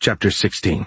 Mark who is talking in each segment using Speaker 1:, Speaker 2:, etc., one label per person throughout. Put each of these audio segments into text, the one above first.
Speaker 1: Chapter 16.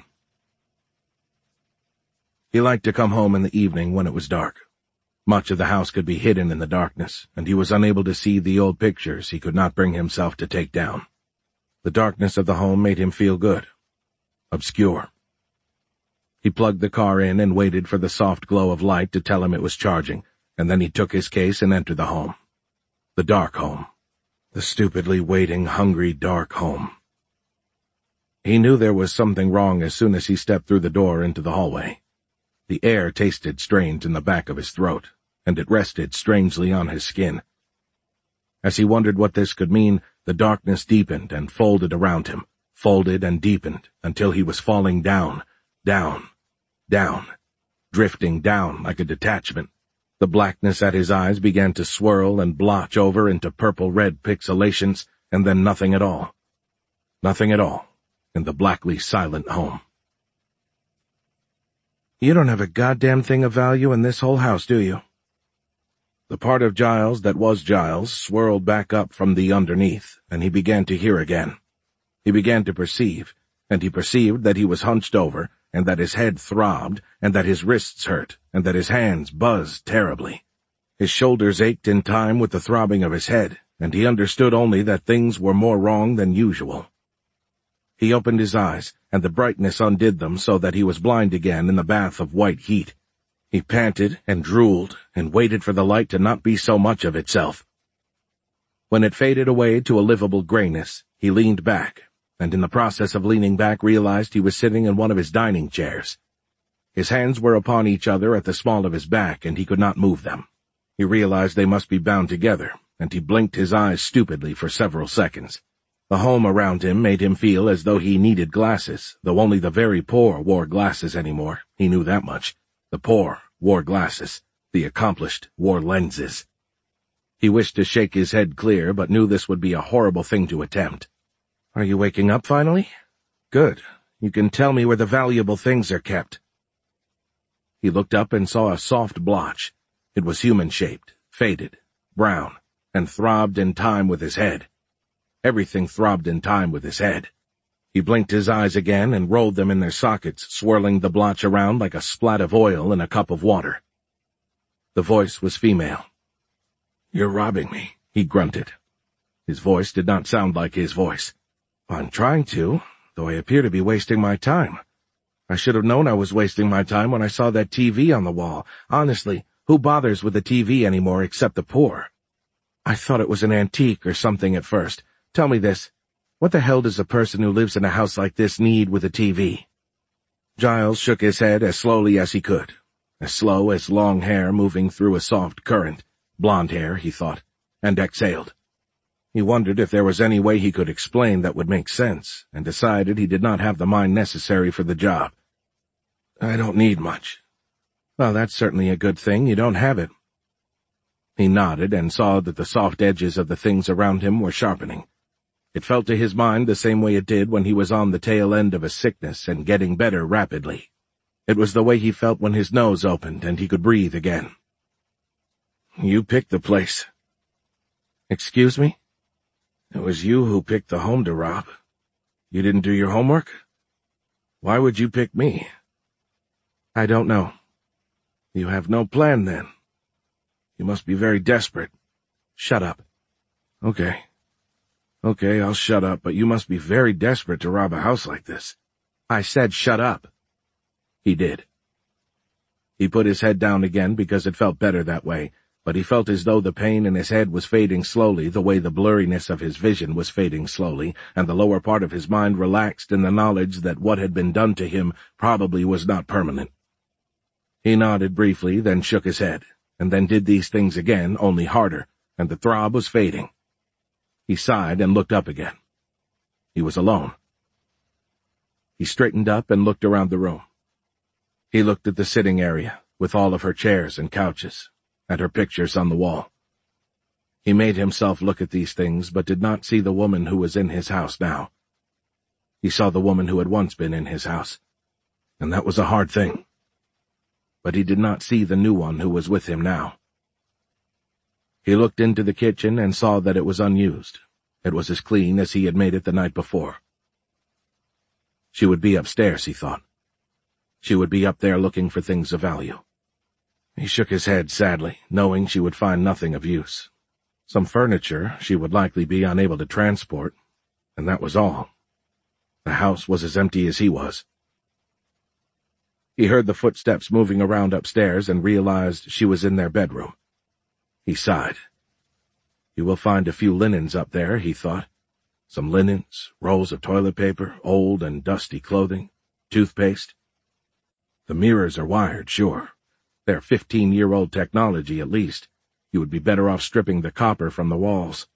Speaker 1: He liked to come home in the evening when it was dark. Much of the house could be hidden in the darkness, and he was unable to see the old pictures he could not bring himself to take down. The darkness of the home made him feel good. Obscure. He plugged the car in and waited for the soft glow of light to tell him it was charging, and then he took his case and entered the home. The dark home. The stupidly waiting, hungry, dark home. He knew there was something wrong as soon as he stepped through the door into the hallway. The air tasted strange in the back of his throat, and it rested strangely on his skin. As he wondered what this could mean, the darkness deepened and folded around him, folded and deepened, until he was falling down, down, down, drifting down like a detachment. The blackness at his eyes began to swirl and blotch over into purple-red pixelations, and then nothing at all. Nothing at all. In the blackly silent home. "You don't have a goddamn thing of value in this whole house, do you?" The part of Giles that was Giles swirled back up from the underneath, and he began to hear again. He began to perceive, and he perceived that he was hunched over, and that his head throbbed, and that his wrists hurt, and that his hands buzzed terribly. His shoulders ached in time with the throbbing of his head, and he understood only that things were more wrong than usual. He opened his eyes, and the brightness undid them so that he was blind again in the bath of white heat. He panted and drooled and waited for the light to not be so much of itself. When it faded away to a livable grayness, he leaned back, and in the process of leaning back realized he was sitting in one of his dining chairs. His hands were upon each other at the small of his back, and he could not move them. He realized they must be bound together, and he blinked his eyes stupidly for several seconds. The home around him made him feel as though he needed glasses, though only the very poor wore glasses anymore. He knew that much. The poor wore glasses. The accomplished wore lenses. He wished to shake his head clear, but knew this would be a horrible thing to attempt. "Are you waking up finally? Good. You can tell me where the valuable things are kept." He looked up and saw a soft blotch. It was human-shaped, faded, brown, and throbbed in time with his head. Everything throbbed in time with his head. He blinked his eyes again and rolled them in their sockets, swirling the blotch around like a splat of oil in a cup of water. The voice was female. "You're robbing me," he grunted. His voice did not sound like his voice. "I'm trying to, though I appear to be wasting my time. I should have known I was wasting my time when I saw that TV on the wall. Honestly, who bothers with a TV anymore except the poor? I thought it was an antique or something at first. Tell me this. What the hell does a person who lives in a house like this need with a TV?" Giles shook his head as slowly as he could. As slow as long hair moving through a soft current. Blonde hair, he thought, and exhaled. He wondered if there was any way he could explain that would make sense, and decided he did not have the mind necessary for the job. "I don't need much." "Well, that's certainly a good thing. You don't have it." He nodded and saw that the soft edges of the things around him were sharpening. It felt to his mind the same way it did when he was on the tail end of a sickness and getting better rapidly. It was the way he felt when his nose opened and he could breathe again. "You picked the place." "Excuse me?" "It was you who picked the home to rob. You didn't do your homework? Why would you pick me?" "I don't know." "You have no plan, then. You must be very desperate." "Shut up." Okay, I'll shut up, but you must be very desperate to rob a house like this." "I said shut up." He did. He put his head down again because it felt better that way, but he felt as though the pain in his head was fading slowly the way the blurriness of his vision was fading slowly, and the lower part of his mind relaxed in the knowledge that what had been done to him probably was not permanent. He nodded briefly, then shook his head, and then did these things again, only harder, and the throb was fading. He sighed and looked up again. He was alone. He straightened up and looked around the room. He looked at the sitting area, with all of her chairs and couches, and her pictures on the wall. He made himself look at these things, but did not see the woman who was in his house now. He saw the woman who had once been in his house, and that was a hard thing. But he did not see the new one who was with him now. He looked into the kitchen and saw that it was unused. It was as clean as he had made it the night before. She would be upstairs, he thought. She would be up there looking for things of value. He shook his head sadly, knowing she would find nothing of use. Some furniture she would likely be unable to transport, and that was all. The house was as empty as he was. He heard the footsteps moving around upstairs and realized she was in their bedroom. He sighed. You will find a few linens up there, he thought. Some linens, rolls of toilet paper, old and dusty clothing, toothpaste. The mirrors are wired, sure. They're 15-year-old technology at least. You would be better off stripping the copper from the walls.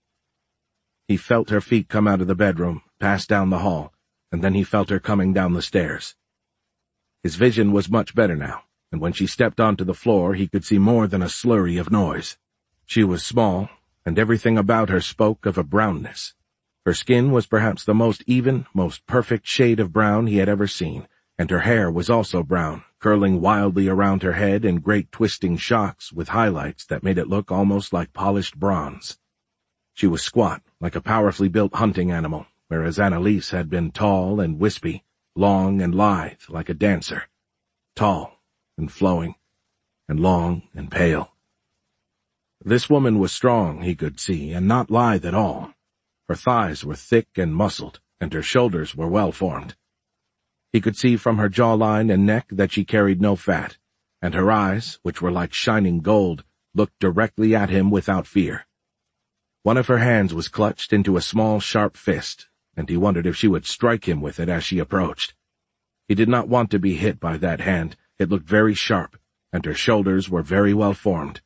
Speaker 1: He felt her feet come out of the bedroom, pass down the hall, and then he felt her coming down the stairs. His vision was much better now, and when she stepped onto the floor he could see more than a slurry of noise. She was small, and everything about her spoke of a brownness. Her skin was perhaps the most even, most perfect shade of brown he had ever seen, and her hair was also brown, curling wildly around her head in great twisting shocks with highlights that made it look almost like polished bronze. She was squat, like a powerfully built hunting animal, whereas Annalise had been tall and wispy, long and lithe like a dancer, tall and flowing, and long and pale. This woman was strong, he could see, and not lithe at all. Her thighs were thick and muscled, and her shoulders were well formed. He could see from her jawline and neck that she carried no fat, and her eyes, which were like shining gold, looked directly at him without fear. One of her hands was clutched into a small, sharp fist, and he wondered if she would strike him with it as she approached. He did not want to be hit by that hand. It looked very sharp, and her shoulders were very well formed.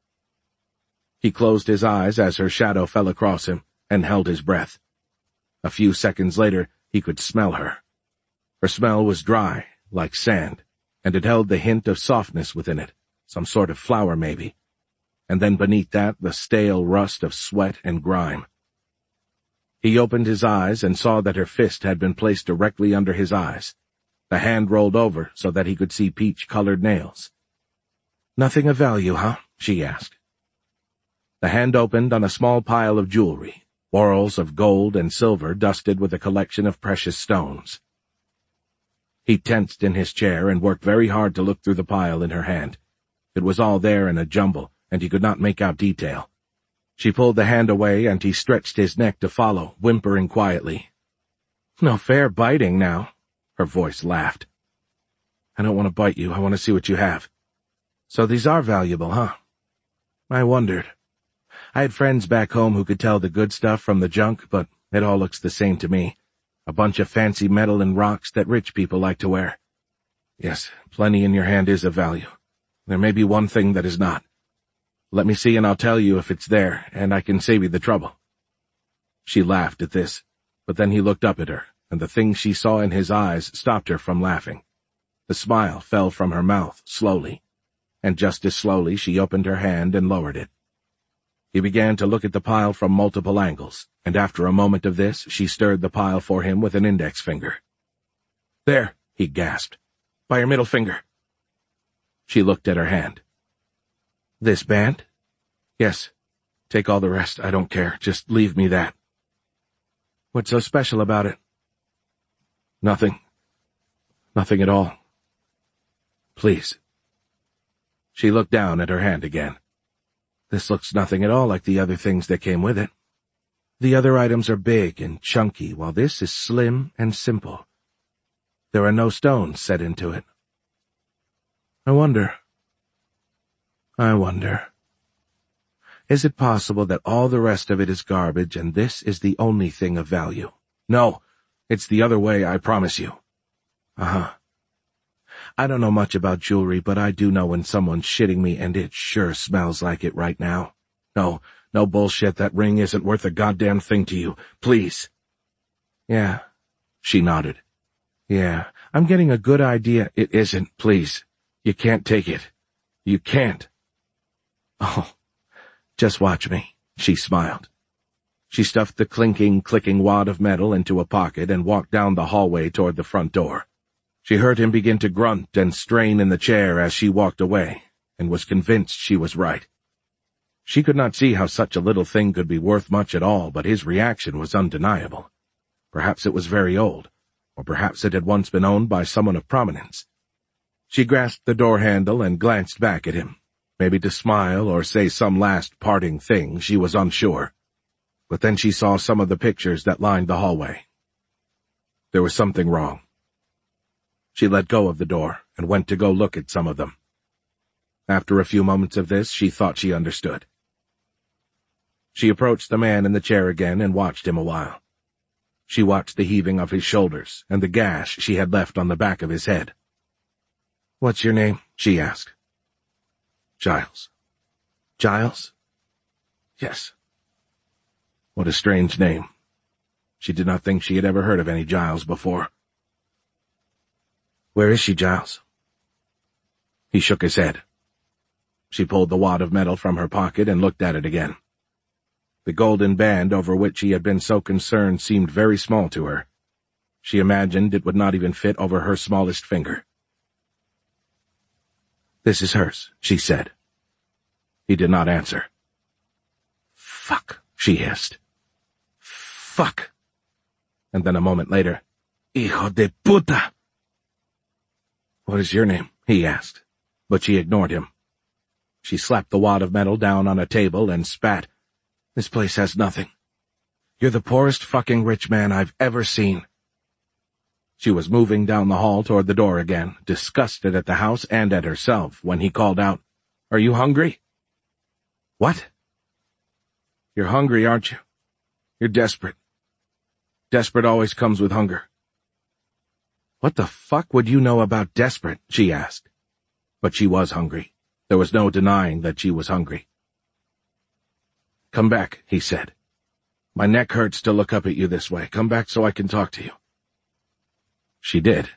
Speaker 1: He closed his eyes as her shadow fell across him, and held his breath. A few seconds later, he could smell her. Her smell was dry, like sand, and it held the hint of softness within it, some sort of flower maybe. And then beneath that, the stale rust of sweat and grime. He opened his eyes and saw that her fist had been placed directly under his eyes. The hand rolled over so that he could see peach-colored nails. "Nothing of value, huh?" she asked. The hand opened on a small pile of jewelry, whorls of gold and silver dusted with a collection of precious stones. He tensed in his chair and worked very hard to look through the pile in her hand. It was all there in a jumble, and he could not make out detail. She pulled the hand away, and he stretched his neck to follow, whimpering quietly. "No fair biting now." Her voice laughed. "I don't want to bite you. I want to see what you have." "So these are valuable, huh?" "I wondered. I had friends back home who could tell the good stuff from the junk, but it all looks the same to me. A bunch of fancy metal and rocks that rich people like to wear. Yes, plenty in your hand is of value. There may be one thing that is not. Let me see and I'll tell you if it's there, and I can save you the trouble." She laughed at this, but then he looked up at her, and the thing she saw in his eyes stopped her from laughing. The smile fell from her mouth slowly, and just as slowly she opened her hand and lowered it. He began to look at the pile from multiple angles, and after a moment of this, she stirred the pile for him with an index finger. "There," he gasped. "By your middle finger." She looked at her hand. "This band?" "Yes. Take all the rest. I don't care. Just leave me that." "What's so special about it?" "Nothing. Nothing at all. Please." She looked down at her hand again. "This looks nothing at all like the other things that came with it. The other items are big and chunky, while this is slim and simple. There are no stones set into it. I wonder. Is it possible that all the rest of it is garbage and this is the only thing of value?" "No, it's the other way, I promise you." "Uh-huh. I don't know much about jewelry, but I do know when someone's shitting me, and it sure smells like it right now. No bullshit, that ring isn't worth a goddamn thing to you. Please." "Yeah," she nodded. "Yeah, I'm getting a good idea." "It isn't, please. You can't take it. You can't." "Oh, just watch me," she smiled. She stuffed the clinking, clicking wad of metal into a pocket and walked down the hallway toward the front door. She heard him begin to grunt and strain in the chair as she walked away, and was convinced she was right. She could not see how such a little thing could be worth much at all, but his reaction was undeniable. Perhaps it was very old. or perhaps it had once been owned by someone of prominence. She grasped the door handle and glanced back at him, maybe to smile or say some last parting thing, she was unsure. But then she saw some of the pictures that lined the hallway. There was something wrong. She let go of the door and went to go look at some of them. After a few moments of this, she thought she understood. She approached the man in the chair again and watched him a while. She watched the heaving of his shoulders and the gash she had left on the back of his head. "What's your name?" she asked. "Giles." "Giles?" "Yes." What a strange name. She did not think she had ever heard of any Giles before. "Where is she, Giles?" He shook his head. She pulled the wad of metal from her pocket and looked at it again. The golden band over which she had been so concerned seemed very small to her. She imagined it would not even fit over her smallest finger. "This is hers," she said. He did not answer. "Fuck," she hissed. "Fuck." And then a moment later, "Hijo de puta." "What is your name?" he asked, but she ignored him. She slapped the wad of metal down on a table and spat. "This place has nothing. You're the poorest fucking rich man I've ever seen." She was moving down the hall toward the door again, disgusted at the house and at herself, when he called out, "Are you hungry?" "What?" "You're hungry, aren't you? You're desperate. Desperate always comes with hunger." "What the fuck would you know about desperate?" she asked. But she was hungry. There was no denying that she was hungry. "Come back," he said. "My neck hurts to look up at you this way. Come back so I can talk to you." She did.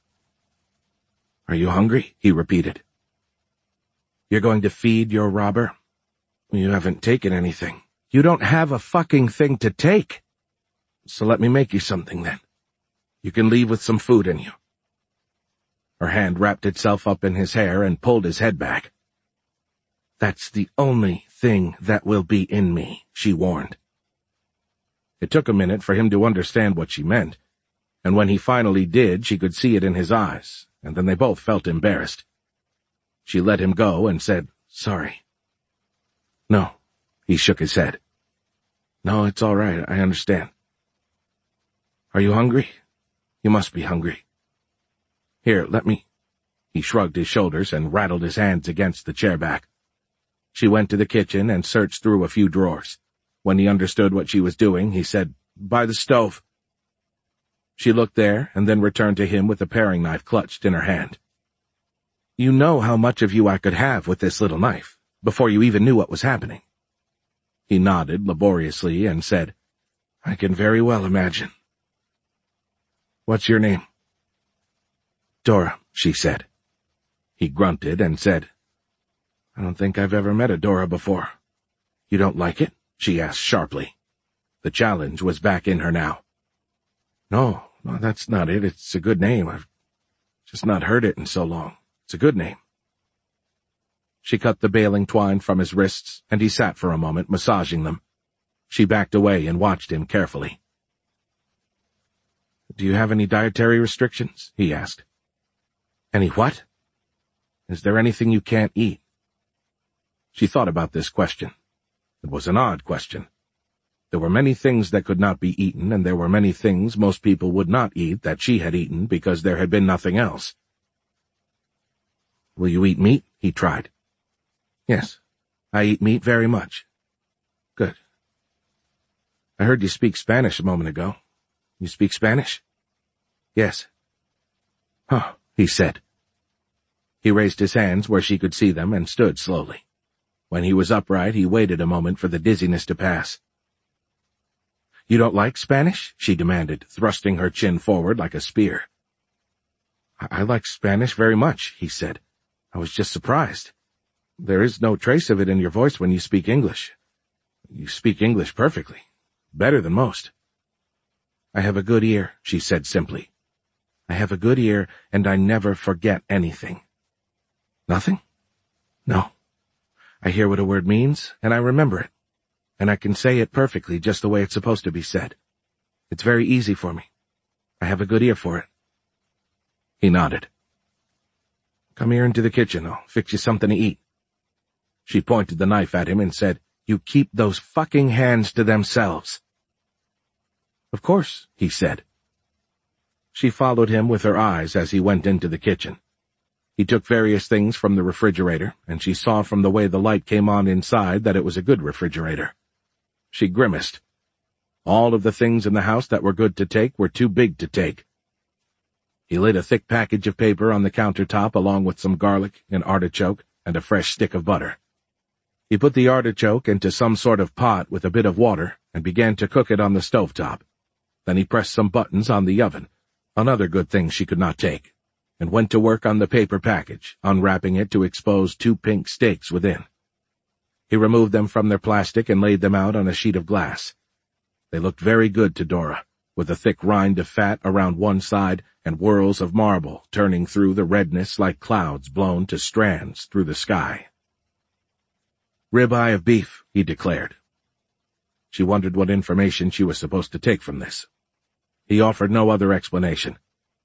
Speaker 1: "Are you hungry?" he repeated. "You're going to feed your robber? You haven't taken anything. You don't have a fucking thing to take. So let me make you something then. You can leave with some food in you." Her hand wrapped itself up in his hair and pulled his head back. "That's the only thing that will be in me," she warned. It took a minute for him to understand what she meant, and when he finally did, she could see it in his eyes, and then they both felt embarrassed. She let him go and said, "Sorry." "No," he shook his head. "No, it's all right, I understand." "Are you hungry? You must be hungry. Here, let me—" He shrugged his shoulders and rattled his hands against the chair back. She went to the kitchen and searched through a few drawers. When he understood what she was doing, he said, "By the stove." She looked there and then returned to him with the paring knife clutched in her hand. "You know how much of you I could have with this little knife, before you even knew what was happening." He nodded laboriously and said, "I can very well imagine." "What's your name?" "Dora," she said. He grunted and said, "I don't think I've ever met a Dora before." "You don't like it?" she asked sharply. The challenge was back in her now. No, that's not it. It's a good name. I've just not heard it in so long. It's a good name." She cut the baling twine from his wrists, and he sat for a moment, massaging them. She backed away and watched him carefully. "Do you have any dietary restrictions?" he asked. "Any what?" "Is there anything you can't eat?" She thought about this question. It was an odd question. There were many things that could not be eaten, and there were many things most people would not eat that she had eaten because there had been nothing else. "Will you eat meat?" he tried. "Yes, I eat meat very much." "Good. I heard you speak Spanish a moment ago. You speak Spanish?" "Yes." "Huh," he said. He raised his hands where she could see them and stood slowly. When he was upright, he waited a moment for the dizziness to pass. "You don't like Spanish?" she demanded, thrusting her chin forward like a spear. I like Spanish very much," he said. "I was just surprised. There is no trace of it in your voice when you speak English. You speak English perfectly. Better than most." "I have a good ear," she said simply. "I have a good ear, and I never forget anything." "Nothing?" "No. I hear what a word means, and I remember it. And I can say it perfectly just the way it's supposed to be said. It's very easy for me. I have a good ear for it." He nodded. "Come here into the kitchen. I'll fix you something to eat." She pointed the knife at him and said, "You keep those fucking hands to themselves." "Of course," he said. She followed him with her eyes as he went into the kitchen. He took various things from the refrigerator, and she saw from the way the light came on inside that it was a good refrigerator. She grimaced. All of the things in the house that were good to take were too big to take. He laid a thick package of paper on the countertop along with some garlic, an artichoke, and a fresh stick of butter. He put the artichoke into some sort of pot with a bit of water and began to cook it on the stovetop. Then he pressed some buttons on the oven, another good thing she could not take, and went to work on the paper package, unwrapping it to expose 2 pink steaks within. He removed them from their plastic and laid them out on a sheet of glass. They looked very good to Dora, with a thick rind of fat around one side and whirls of marble turning through the redness like clouds blown to strands through the sky. "Rib-eye of beef," he declared. She wondered what information she was supposed to take from this. He offered no other explanation.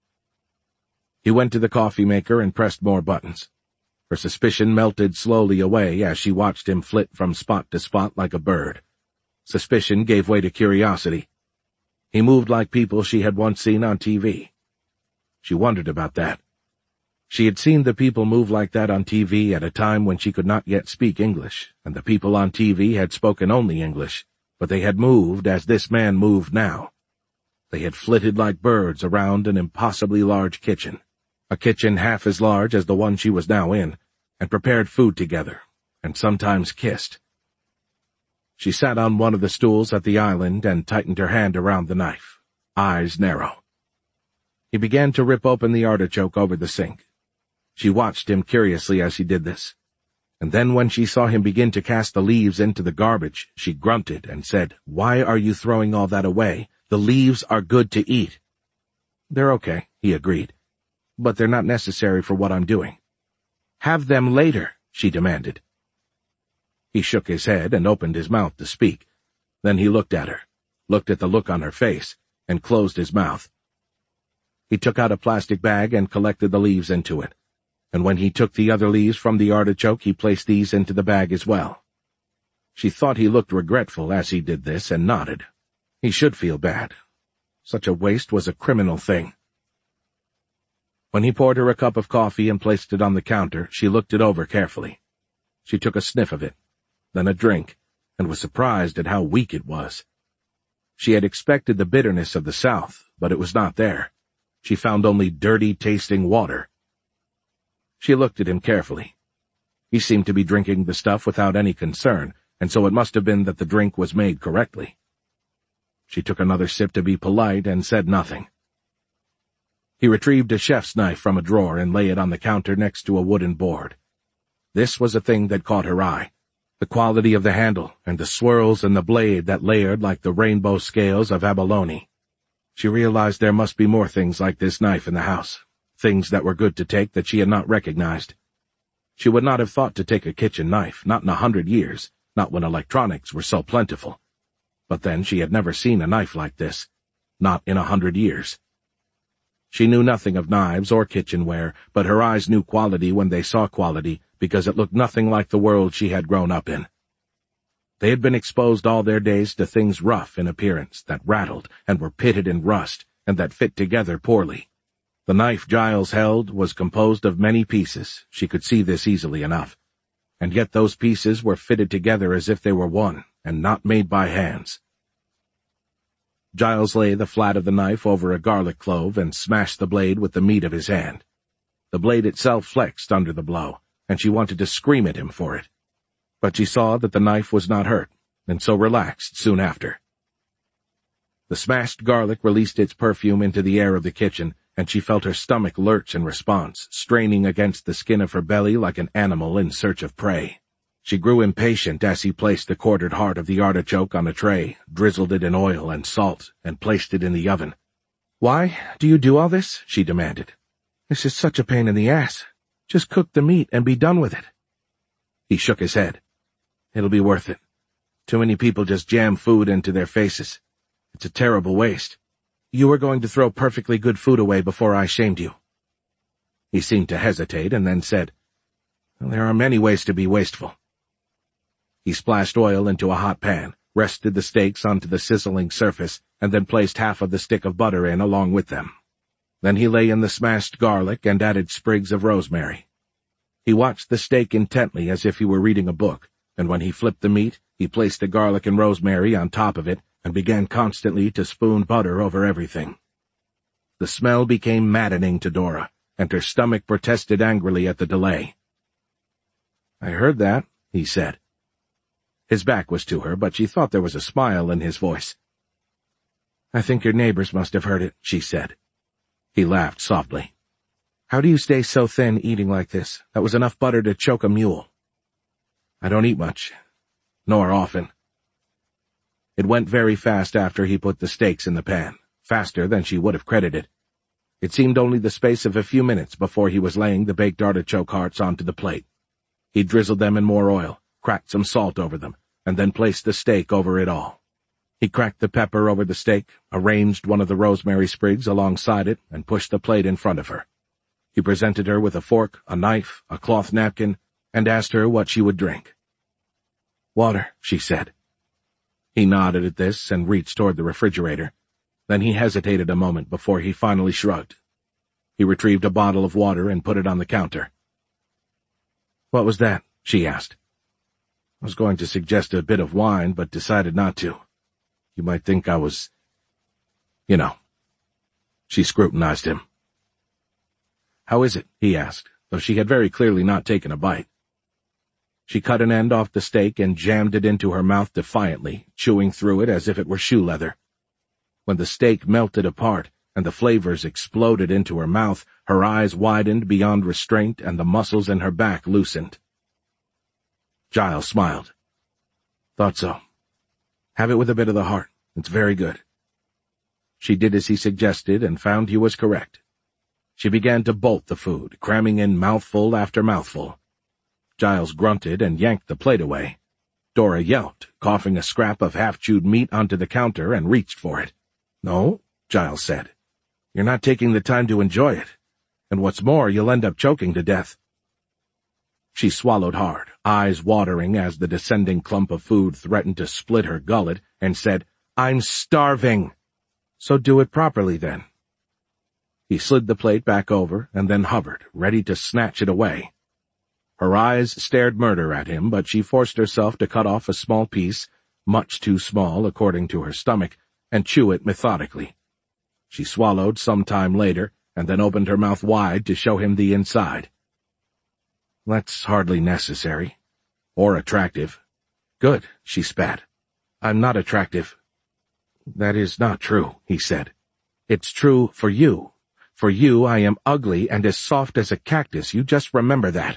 Speaker 1: He went to the coffee maker and pressed more buttons. Her suspicion melted slowly away as she watched him flit from spot to spot like a bird. Suspicion gave way to curiosity. He moved like people she had once seen on TV. She wondered about that. She had seen the people move like that on TV at a time when she could not yet speak English, and the people on TV had spoken only English, but they had moved as this man moved now. They had flitted like birds around an impossibly large kitchen, a kitchen half as large as the one she was now in, and prepared food together, and sometimes kissed. She sat on one of the stools at the island and tightened her hand around the knife, eyes narrow. He began to rip open the artichoke over the sink. She watched him curiously as he did this, and then when she saw him begin to cast the leaves into the garbage, she grunted and said, "Why are you throwing all that away? The leaves are good to eat." "They're okay," he agreed, "but they're not necessary for what I'm doing." "Have them later," she demanded. He shook his head and opened his mouth to speak. Then he looked at her, looked at the look on her face, and closed his mouth. He took out a plastic bag and collected the leaves into it, and when he took the other leaves from the artichoke, he placed these into the bag as well. She thought he looked regretful as he did this and nodded. He should feel bad. Such a waste was a criminal thing. When he poured her a cup of coffee and placed it on the counter, she looked it over carefully. She took a sniff of it, then a drink, and was surprised at how weak it was. She had expected the bitterness of the South, but it was not there. She found only dirty-tasting water. She looked at him carefully. He seemed to be drinking the stuff without any concern, and so it must have been that the drink was made correctly. She took another sip to be polite and said nothing. He retrieved a chef's knife from a drawer and lay it on the counter next to a wooden board. This was a thing that caught her eye, the quality of the handle and the swirls in the blade that layered like the rainbow scales of abalone. She realized there must be more things like this knife in the house, things that were good to take that she had not recognized. She would not have thought to take a kitchen knife, not in 100 years, not when electronics were so plentiful. But then she had never seen a knife like this, not in 100 years. She knew nothing of knives or kitchenware, but her eyes knew quality when they saw quality because it looked nothing like the world she had grown up in. They had been exposed all their days to things rough in appearance, that rattled and were pitted in rust, and that fit together poorly. The knife Giles held was composed of many pieces, she could see this easily enough, and yet those pieces were fitted together as if they were one, and not made by hands. Giles lay the flat of the knife over a garlic clove and smashed the blade with the meat of his hand. The blade itself flexed under the blow, and she wanted to scream at him for it. But she saw that the knife was not hurt, and so relaxed soon after. The smashed garlic released its perfume into the air of the kitchen, and she felt her stomach lurch in response, straining against the skin of her belly like an animal in search of prey. She grew impatient as he placed the quartered heart of the artichoke on a tray, drizzled it in oil and salt, and placed it in the oven. "Why do you do all this?" she demanded. "This is such a pain in the ass. Just cook the meat and be done with it." He shook his head. "It'll be worth it. Too many people just jam food into their faces. It's a terrible waste. You were going to throw perfectly good food away before I shamed you." He seemed to hesitate and then said, "Well, there are many ways to be wasteful." He splashed oil into a hot pan, rested the steaks onto the sizzling surface, and then placed half of the stick of butter in along with them. Then he lay in the smashed garlic and added sprigs of rosemary. He watched the steak intently as if he were reading a book, and when he flipped the meat, he placed the garlic and rosemary on top of it and began constantly to spoon butter over everything. The smell became maddening to Dora, and her stomach protested angrily at the delay. "I heard that," he said. His back was to her, but she thought there was a smile in his voice. "I think your neighbors must have heard it," she said. He laughed softly. "How do you stay so thin eating like this? That was enough butter to choke a mule." "I don't eat much, nor often." It went very fast after he put the steaks in the pan, faster than she would have credited. It seemed only the space of a few minutes before he was laying the baked artichoke hearts onto the plate. He drizzled them in more oil, cracked some salt over them, and then placed the steak over it all. He cracked the pepper over the steak, arranged one of the rosemary sprigs alongside it, and pushed the plate in front of her. He presented her with a fork, a knife, a cloth napkin, and asked her what she would drink. "Water," she said. He nodded at this and reached toward the refrigerator. Then he hesitated a moment before he finally shrugged. He retrieved a bottle of water and put it on the counter. "What was that?" she asked. "I was going to suggest a bit of wine, but decided not to. You might think I was, you know." She scrutinized him. "How is it?" he asked, though she had very clearly not taken a bite. She cut an end off the steak and jammed it into her mouth defiantly, chewing through it as if it were shoe leather. When the steak melted apart and the flavors exploded into her mouth, her eyes widened beyond restraint and the muscles in her back loosened. Giles smiled. "Thought so. Have it with a bit of the heart. It's very good." She did as he suggested and found he was correct. She began to bolt the food, cramming in mouthful after mouthful. Giles grunted and yanked the plate away. Dora yelped, coughing a scrap of half-chewed meat onto the counter, and reached for it. "No," Giles said. "You're not taking the time to enjoy it. And what's more, you'll end up choking to death." She swallowed hard, eyes watering as the descending clump of food threatened to split her gullet, and said, "I'm starving." "So do it properly, then." He slid the plate back over and then hovered, ready to snatch it away. Her eyes stared murder at him, but she forced herself to cut off a small piece, much too small according to her stomach, and chew it methodically. She swallowed some time later, and then opened her mouth wide to show him the inside. "That's hardly necessary. Or attractive." "Good," she spat. "I'm not attractive." "That is not true," he said. "It's true for you. For you, I am ugly and as soft as a cactus. You just remember that."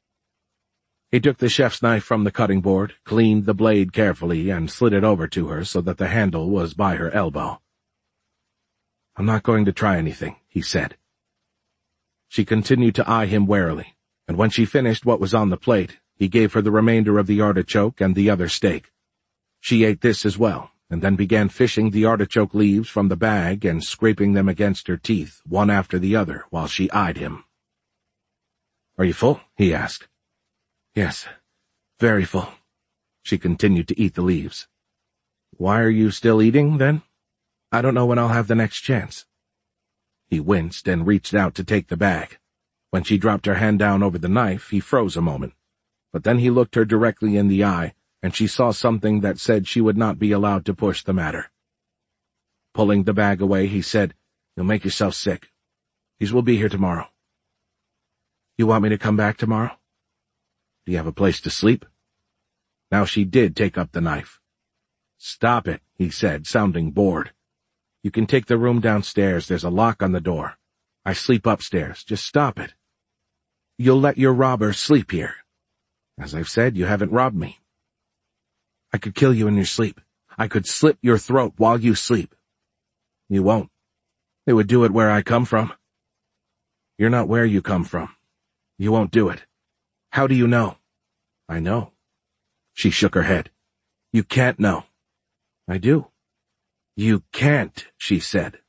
Speaker 1: He took the chef's knife from the cutting board, cleaned the blade carefully, and slid it over to her so that the handle was by her elbow. "I'm not going to try anything," he said. She continued to eye him warily, and when she finished what was on the plate, he gave her the remainder of the artichoke and the other steak. She ate this as well, and then began fishing the artichoke leaves from the bag and scraping them against her teeth, one after the other, while she eyed him. "Are you full?" he asked. "Yes, very full." She continued to eat the leaves. "Why are you still eating, then?" "I don't know when I'll have the next chance." He winced and reached out to take the bag. When she dropped her hand down over the knife, he froze a moment. But then he looked her directly in the eye, and she saw something that said she would not be allowed to push the matter. Pulling the bag away, he said, "You'll make yourself sick. These will be here tomorrow." "You want me to come back tomorrow?" "Do you have a place to sleep?" Now she did take up the knife. "Stop it," he said, sounding bored. "You can take the room downstairs. There's a lock on the door. I sleep upstairs. Just stop it." "You'll let your robber sleep here." "As I've said, you haven't robbed me." "I could kill you in your sleep. I could slit your throat while you sleep." "You won't. They would do it where I come from." "You're not where you come from. You won't do it." "How do you know?" "I know." She shook her head. "You can't know." "I do." "You can't," she said,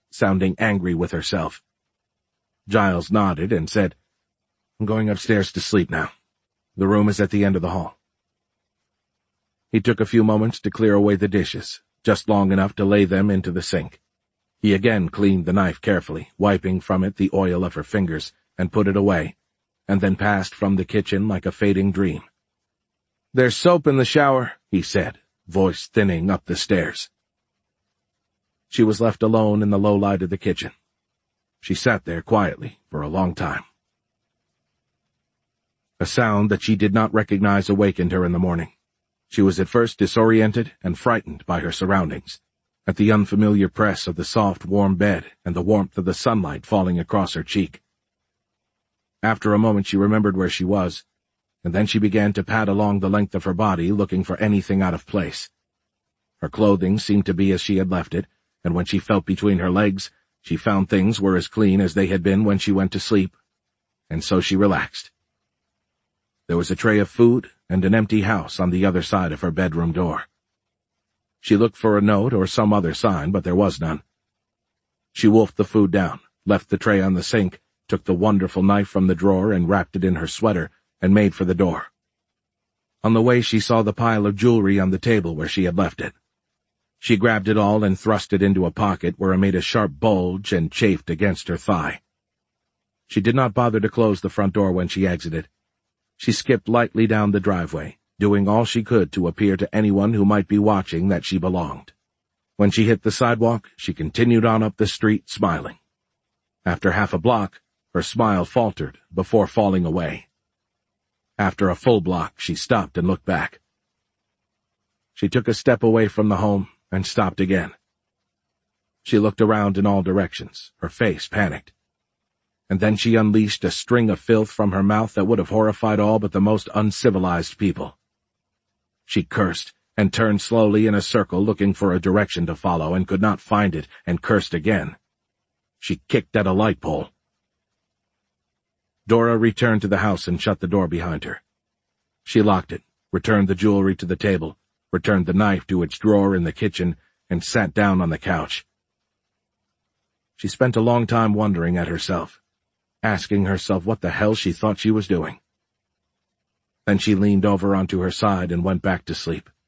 Speaker 1: sounding angry with herself. Giles nodded and said, "I'm going upstairs to sleep now. The room is at the end of the hall." He took a few moments to clear away the dishes, just long enough to lay them into the sink. He again cleaned the knife carefully, wiping from it the oil of her fingers, and put it away, and then passed from the kitchen like a fading dream. "There's soap in the shower," he said, voice thinning up the stairs. She was left alone in the low light of the kitchen. She sat there quietly for a long time. A sound that she did not recognize awakened her in the morning. She was at first disoriented and frightened by her surroundings, at the unfamiliar press of the soft, warm bed and the warmth of the sunlight falling across her cheek. After a moment she remembered where she was, and then she began to pad along the length of her body, looking for anything out of place. Her clothing seemed to be as she had left it, and when she felt between her legs, she found things were as clean as they had been when she went to sleep, and so she relaxed. There was a tray of food and an empty house on the other side of her bedroom door. She looked for a note or some other sign, but there was none. She wolfed the food down, left the tray on the sink, took the wonderful knife from the drawer and wrapped it in her sweater, and made for the door. On the way she saw the pile of jewelry on the table where she had left it. She grabbed it all and thrust it into a pocket where it made a sharp bulge and chafed against her thigh. She did not bother to close the front door when she exited. She skipped lightly down the driveway, doing all she could to appear to anyone who might be watching that she belonged. When she hit the sidewalk, she continued on up the street, smiling. After half a block, her smile faltered before falling away. After a full block, she stopped and looked back. She took a step away from the home and stopped again. She looked around in all directions, her face panicked. And then she unleashed a string of filth from her mouth that would have horrified all but the most uncivilized people. She cursed and turned slowly in a circle looking for a direction to follow and could not find it and cursed again. She kicked at a light pole. Dora returned to the house and shut the door behind her. She locked it, returned the jewelry to the table, returned the knife to its drawer in the kitchen, and sat down on the couch. She spent a long time wondering at herself, asking herself what the hell she thought she was doing. Then she leaned over onto her side and went back to sleep.